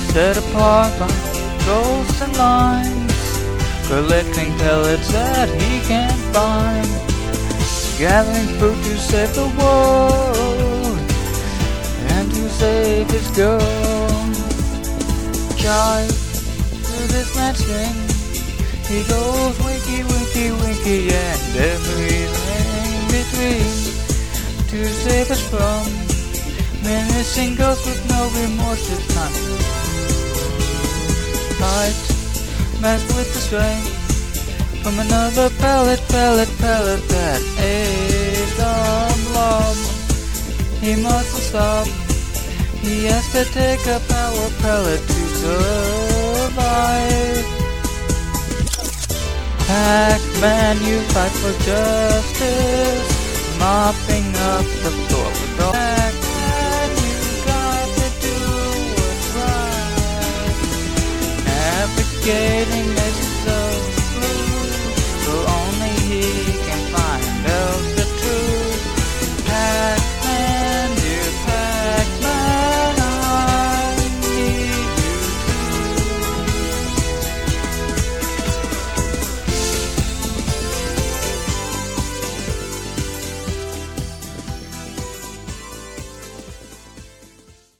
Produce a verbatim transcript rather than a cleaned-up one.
set apart by ghosts and lines, collecting pellets that he can't find, gathering food to save the world and to save his girl. Jive to this man's thing, he goes winky, winky, winky, and everything between, to save us from menacing ghosts with no remorse this time. Fight, matched with the strength from another pellet, pellet, pellet that aids the blob. He mustn't stop, he has to take a power pellet to survive. Pac-Man, you fight for justice, mopping up the floor.